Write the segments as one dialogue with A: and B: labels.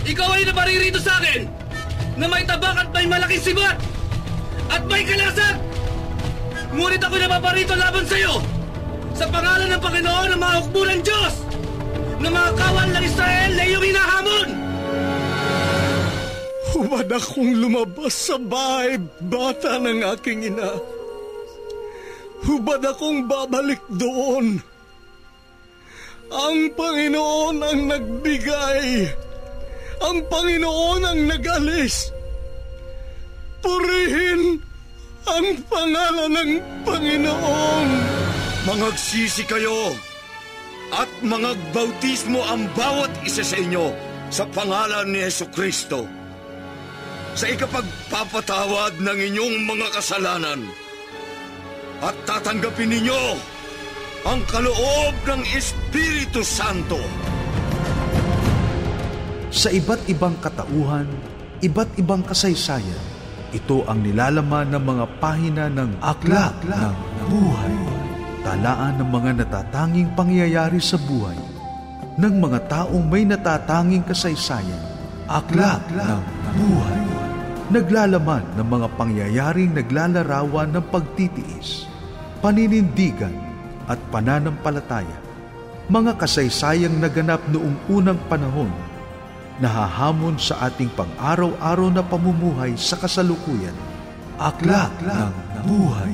A: Ikaw ay naparirito sa akin na may tabak at may malaking sibat at may kalasag. Ngunit ako napaparito laban sa iyo sa pangalan ng Panginoon ng mga hukbo ng Diyos na mga kawal ng Israel na iyong hinahamon.
B: Hubad akong lumabas sa bahay bata ng aking ina. Hubad akong babalik doon. Ang Panginoon ang nagbigay. Ang Panginoon ang nag-alis. Purihin ang pangalan ng Panginoon.
C: Mangagsisi kayo at mangagbautismo ang bawat isa sa inyo sa pangalan ni Jesucristo sa ikapagpapatawad ng inyong mga kasalanan, at tatanggapin ninyo ang kaloob ng Espiritu Santo.
D: Sa iba't ibang katauhan, iba't ibang kasaysayan, ito ang nilalaman ng mga pahina ng Aklat ng Buhay. Talaan ng mga natatanging pangyayari sa buhay ng mga taong may natatanging kasaysayan. Aklat ng Buhay. Naglalaman ng mga pangyayaring naglalarawan ng pagtitiis, paninindigan at pananampalataya. Mga kasaysayang naganap noong unang panahon, nahahamon sa ating pang-araw-araw na pamumuhay sa kasalukuyan. Aklat ng Buhay.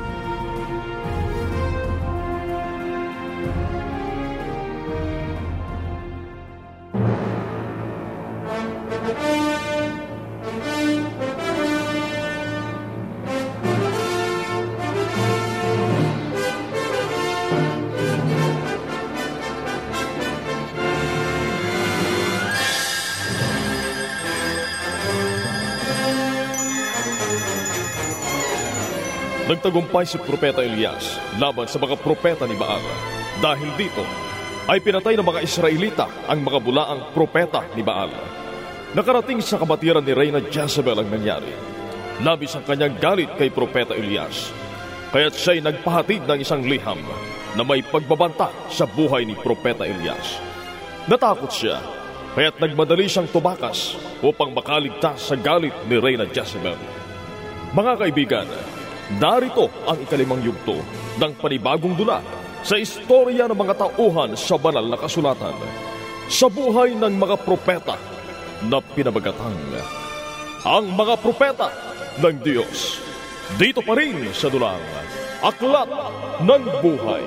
E: Nagtagumpay si Propeta Elias laban sa mga propeta ni Baal. Dahil dito, ay pinatay ng mga Israelita ang mga bulaang propeta ni Baal. Nakarating sa kabatiran ni Reyna Jezebel ang nangyari. Labis ang kanyang galit kay Propeta Elias, kaya't siya'y nagpahatid ng isang liham na may pagbabanta sa buhay ni Propeta Elias. Natakot siya, kaya't nagmadali siyang tumakas upang makaligtas sa galit ni Reyna Jezebel. Mga kaibigan, narito ang ikalimang yugto ng panibagong dula sa istorya ng mga tauhan sa banal na kasulatan, sa buhay ng mga propeta na pinabagatang ang mga propeta ng Diyos. Dito pa rin sa dulang Aklat ng Buhay.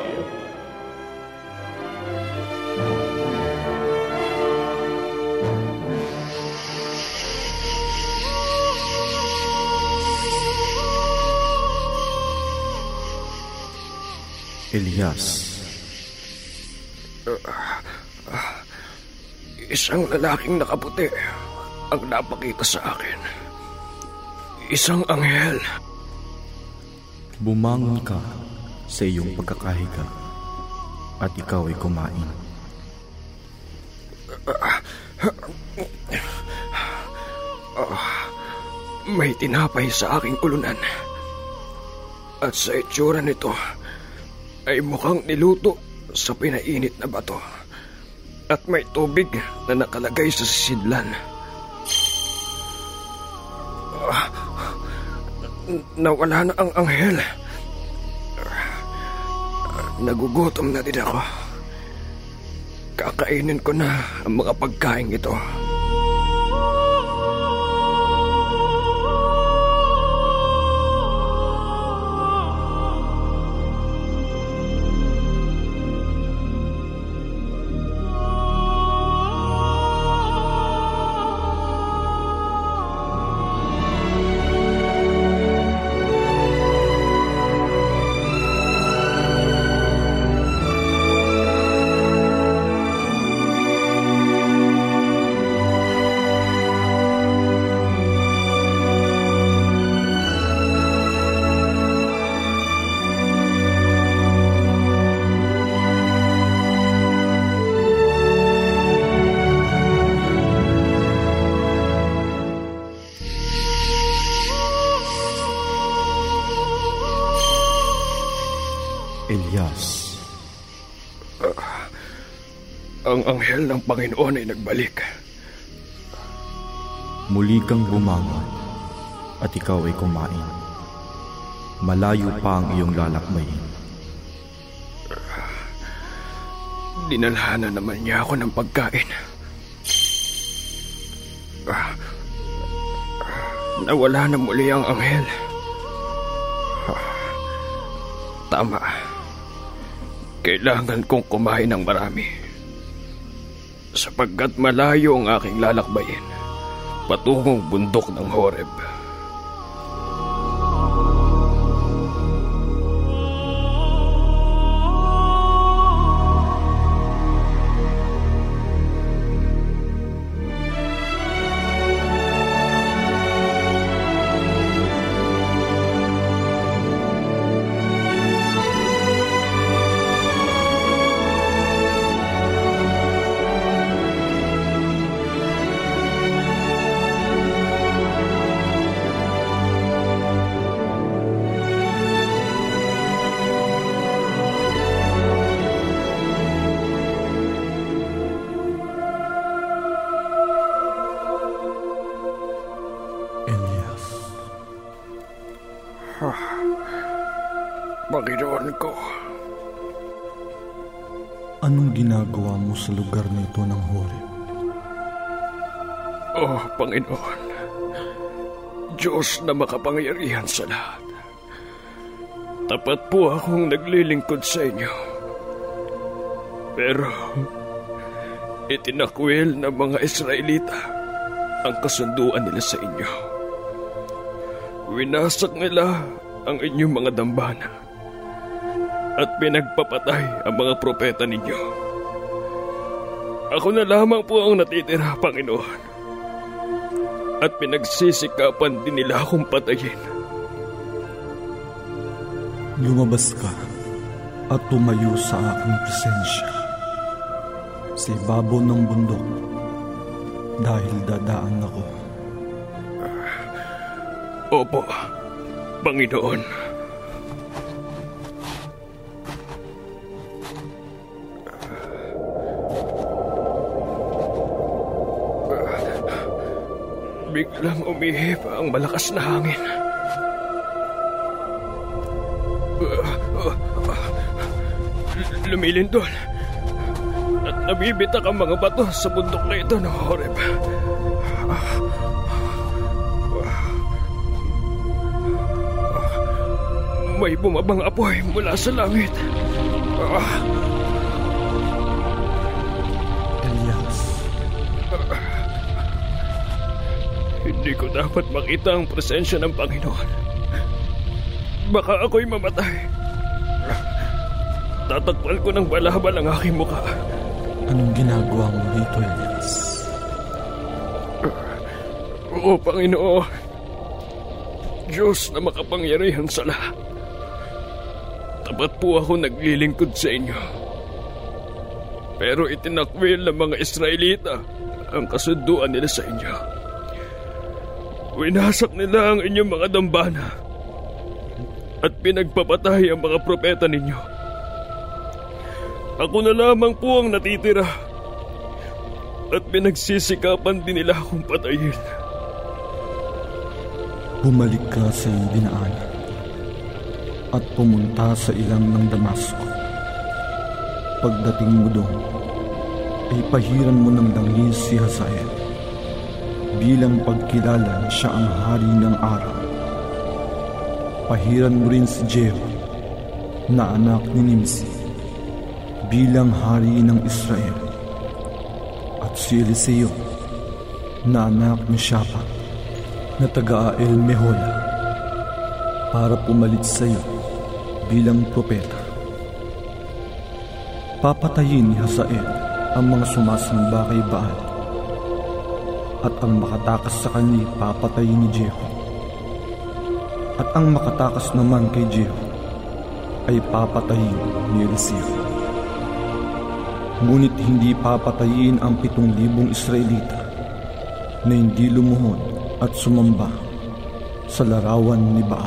D: Elias.
B: Isang lalaking nakaputi ang napakita sa akin. Isang anghel.
F: Bumangon ka sa iyong pagkakahiga at ikaw ay kumain.
B: May tinapay sa aking ulunan. At sa itsura nito ay mukhang niluto sa pinainit na bato. At may tubig na nakalagay sa sisidlan. Nawala na ang anghel. Nagugutom na din ako. Kakainin ko na ang mga pagkain ito.
F: Elias.
B: Ang anghel ng Panginoon ay nagbalik.
F: Muli kang bumangon at ikaw ay kumain. Malayo pa ang iyong lalakbayin.
B: Dinalhan na naman niya ako ng pagkain. Nawala na muli ang anghel. Tama. Kailangan kong kumain ng marami. Sapagkat malayo ang aking lalakbayin patungong bundok ng Horeb. Panginoon ko,
F: anong ginagawa mo sa lugar na ito ng Horeb?
B: Oh, Panginoon, Diyos na makapangyarihan sa lahat. Tapat po akong naglilingkod sa inyo. Pero, itinakwil ng mga Israelita ang kasunduan nila sa inyo. Winasak nila ang inyong mga dambana at pinagpapatay ang mga propeta ninyo. Ako na lamang po ang natitira, Panginoon, at pinagsisikapan din nila akong patayin.
F: Lumabas ka at tumayo sa aking presensya sa ibabaw ng bundok dahil dadaan ako.
B: Opo, Panginoon. Biglang umihip ang malakas na hangin. Lumilindol at nabibitak ang mga bato sa bundok na ito ng Horeb. May bumabang apoy mula sa langit.
F: Elias,
B: hindi ko dapat makita ang presensya ng Panginoon. Baka ako'y mamatay. Tatakpan ko ng balabal ang aking mukha.
F: anong ginagawa mo dito, Elias?
B: Oo, Panginoon. Diyos na makapangyarihan sa lahat. Tapat po ako naglilingkod sa inyo. Pero itinakwil ng mga Israelita ang kasunduan nila sa inyo. Winasak nila ang inyong mga dambana at pinagpapatay ang mga propeta ninyo. Ako na lamang po ang natitira at pinagsisikapan din nila akong patayin.
F: Bumalik ka sa iyong dinaanan at pumunta sa ilang ng Damasco. Pagdating mo doon, ay pahiran mo ng langis si Hazael bilang pagkilala na siya ang hari ng Aram. Pahiran mo rin si Jehu na anak ni Nimsi bilang hari ng Israel at si Eliseo na anak ni Shaphat na taga-El Mehola para pumalit sa iyo bilang propeta. Papatayin ni Hazael ang mga sumasamba kay Baal at ang makatakas sa kanya papatayin ni Jehu. At ang makatakas naman kay Jehu ay papatayin ni Eliseo. Ngunit hindi papatayin ang 7,000 Israelita na hindi lumuhod at sumamba sa larawan ni Baal.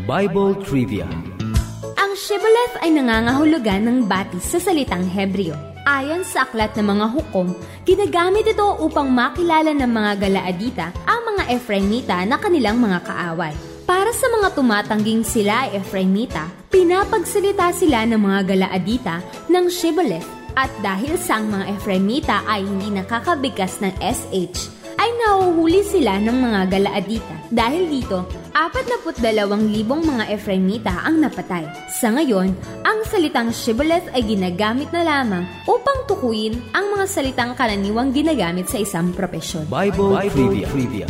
G: Bible Trivia.
H: Ang shibboleth ay nangangahulugan ng batis sa salitang Hebreo. Ayon sa aklat ng mga hukom, ginagamit ito upang makilala ng mga Galaadita ang mga Efraimita na kanilang mga kaaway. Para sa mga tumatangging sila ay Efraimita, pinapagsalita sila ng mga Galaadita ng shibboleth. At dahil sa ang mga Efraimita ay hindi nakakabigkas ng SH, ay nahuhuli sila ng mga Galaadita. Dahil dito, 42,000 mga Efraimita ang napatay. Sa ngayon, ang salitang shibboleth ay ginagamit na lamang upang tukuyin ang mga salitang karaniwang ginagamit sa isang propesyon.
G: Bible Trivia.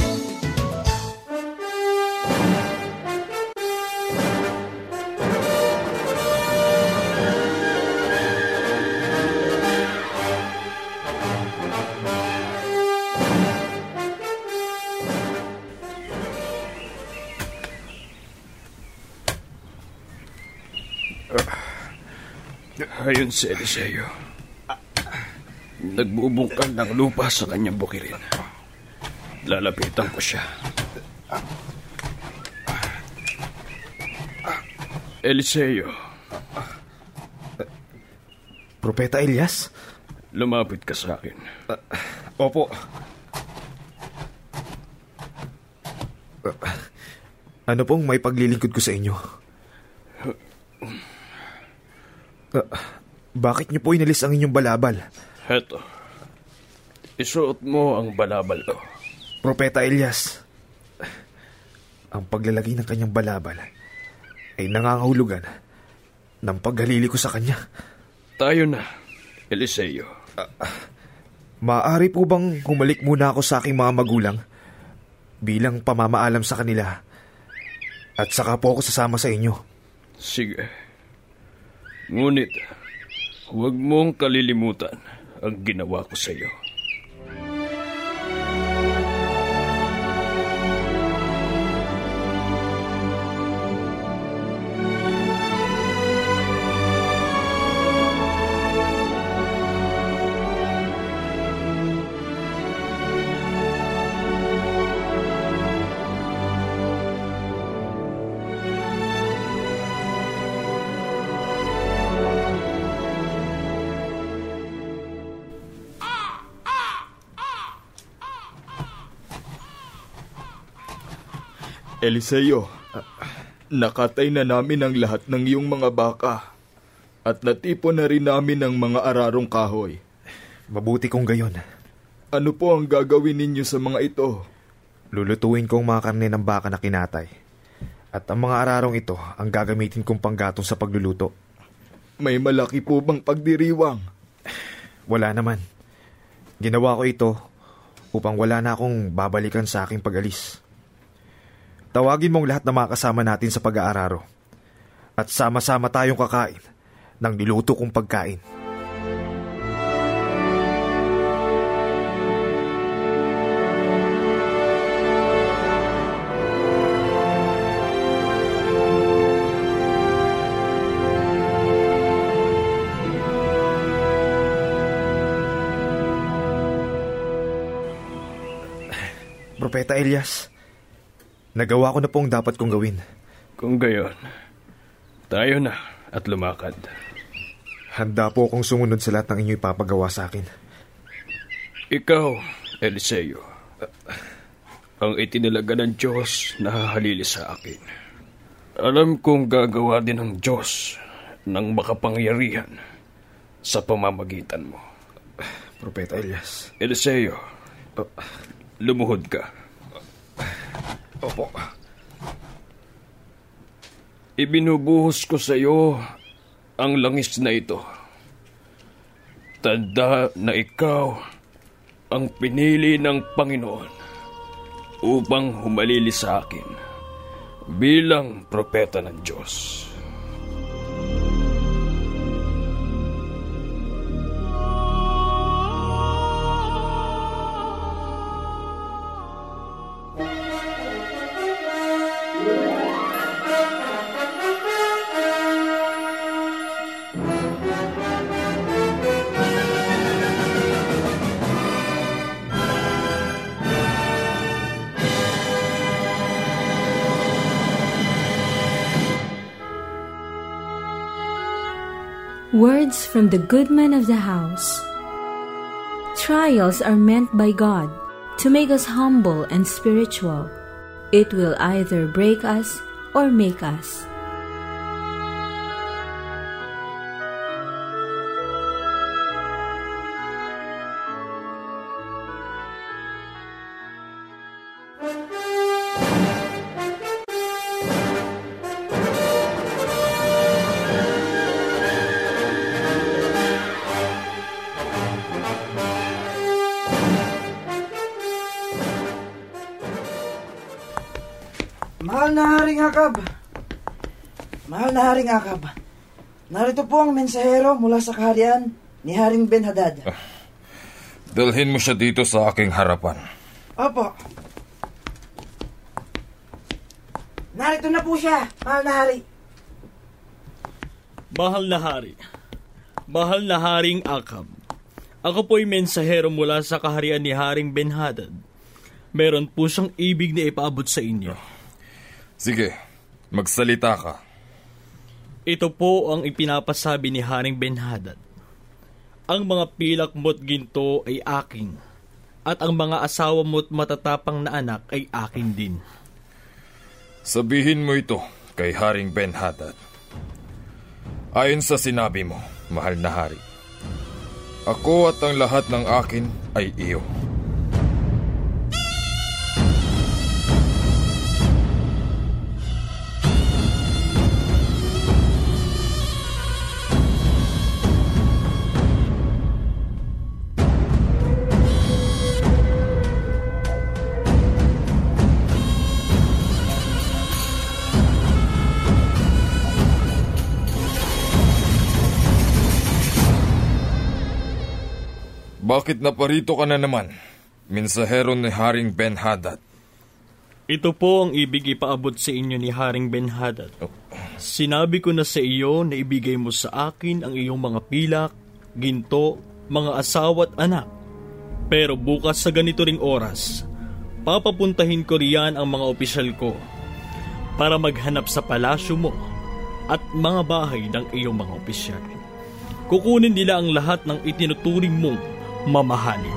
B: Ayon si Eliseo, nagbubungkal ng lupa sa kanyang bukirin. Lalapitan ko siya. Eliseo.
I: Propeta Elias?
B: Lumapit ka sa akin.
I: Opo. Ano pong may paglilingkod ko sa inyo? Bakit niyo po inalis ang inyong balabal?
B: Heto. Isuot mo ang balabal ko.
I: Propeta Elias, ang paglalagay ng kanyang balabal ay nangangahulugan ng paghalili ko sa kanya.
B: Tayo na, Eliseo.
I: Maaari po bang humalik muna ako sa aking mga magulang bilang pamamaalam sa kanila at saka po ako sasama sa inyo?
B: Sige. Ngunit, huwag mong kalilimutan ang ginawa ko sa iyo.
J: Eliseo, nakatay na namin ang lahat ng iyong mga baka at natipon na rin namin ang mga ararong kahoy.
I: Mabuti kong gayon.
J: Ano po ang gagawin ninyo sa mga ito?
I: Lulutuin kong mga karne ng baka na kinatay. At ang mga ararong ito ang gagamitin kong panggatong sa pagluluto.
J: May malaki po bang pagdiriwang?
I: Wala naman. Ginawa ko ito upang wala na akong babalikan sa aking pag-alis. Tawagin mong lahat ng mga kasama natin sa pag-aararo. At sama-sama tayong kakain ng niluto kong pagkain. Propeta Elias, nagawa ko na po ang dapat kong gawin.
B: Kung gayon, tayo na at lumakad.
I: Handa po akong sumunod sa lahat ng inyo ipapagawa sa akin.
B: Ikaw, Eliseo, ang itinalaga ng Diyos na hahalili sa akin. Alam kong gagawa din ng Diyos ng makapangyarihan sa pamamagitan mo.
I: Propeta Elias.
B: Eliseo, lumuhod ka.
I: Opo.
B: Ibinubuhos ko sa iyo ang langis na ito. Tanda na ikaw ang pinili ng Panginoon upang humalili sa akin bilang propeta ng Diyos.
K: Words from the good man of the house. Trials are meant by God to make us humble and spiritual. It will either break us or make us.
L: Mahal na Haring Akab! Mahal na Haring Akab! Narito po ang mensahero mula sa kaharian ni Haring Ben-Hadad.
M: Dalhin mo siya dito sa aking harapan.
L: Opo. Narito na po siya, mahal na Hari.
N: Mahal na Hari. Mahal na Haring Akab. Ako po'y mensahero mula sa kaharian ni Haring Ben-Hadad. Meron po siyang ibig na ipaabot sa inyo.
M: Sige, magsalita ka.
N: Ito po ang ipinapasabi ni Haring Ben-Hadad. Ang mga pilak mo't ginto ay aking, at ang mga asawa mo't matatapang na anak ay akin din.
M: Sabihin mo ito kay Haring Ben-Hadad. Ayon sa sinabi mo, mahal na hari, ako at ang lahat ng akin ay iyo. Bakit naparito ka na naman, mensahero ni Haring Ben-Hadad?
N: Ito po ang ibig ipaabot sa inyo ni Haring Ben-Hadad. Sinabi ko na sa iyo na ibigay mo sa akin ang iyong mga pilak, ginto, mga asawa at anak. Pero bukas sa ganito ring oras, papapuntahin ko riyan ang mga opisyal ko para maghanap sa palasyo mo at mga bahay ng iyong mga opisyal. Kukunin nila ang lahat ng itinuturing mong mamahalin.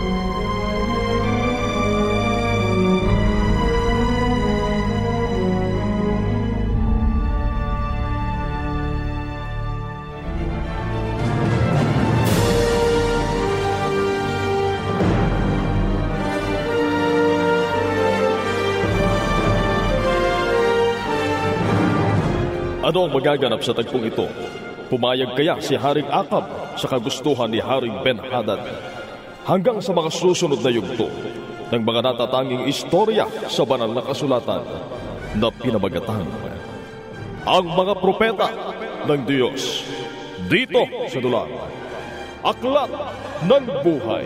E: Ano ang magaganap sa tagpong ito? Pumayag kaya si Haring Akab sa kagustuhan ni Haring Ben-Hadad hanggang sa mga susunod na yugto ng mga natatanging istorya sa banal na kasulatan na pinamagatan ang mga propeta ng Diyos dito sa dulang Aklat ng Buhay.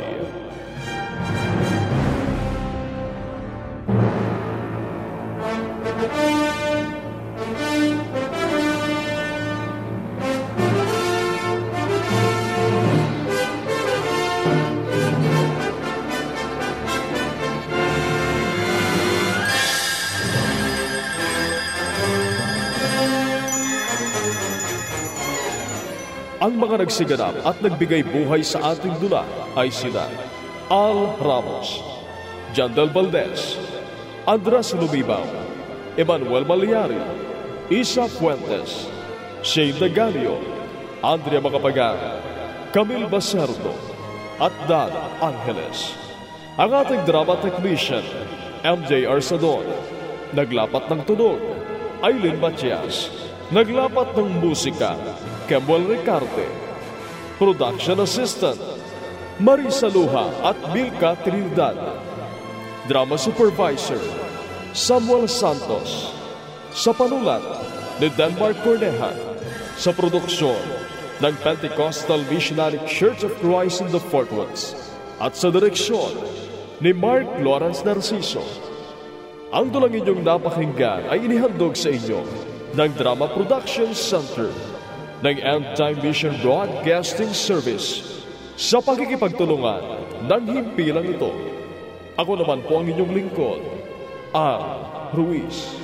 E: Ang mga nagsiganap at nagbigay buhay sa ating dula ay sina Al Ramos, Jandel Valdez, Andres Lumibaw, Emmanuel Maliari, Isa Fuentes, Shane Dagalio, Andrea Macapagan, Camille Baserdo, at Dan Angeles. Ang ating drama technician, MJ Arsadon, naglapat ng tunog, Aileen Matias, naglapat ng musika, Kemuel Ricarte. Production Assistant, Marisa Luha at Milka Trinidad. Drama Supervisor, Samuel Santos. Sa panulat ni Denmark Corneja. Sa produksyon ng Pentecostal Missionary Church of Christ in the Fort Worth. At sa direksyon ni Mark Lawrence Narciso. Ang dulang inyong napakinggan ay inihandog sa inyo ng Drama Production Center ng End Time Mission Broadcasting Service sa pakikipagtulungan ng himpilang ito. Ako naman po ang inyong lingkod, Al Ruiz.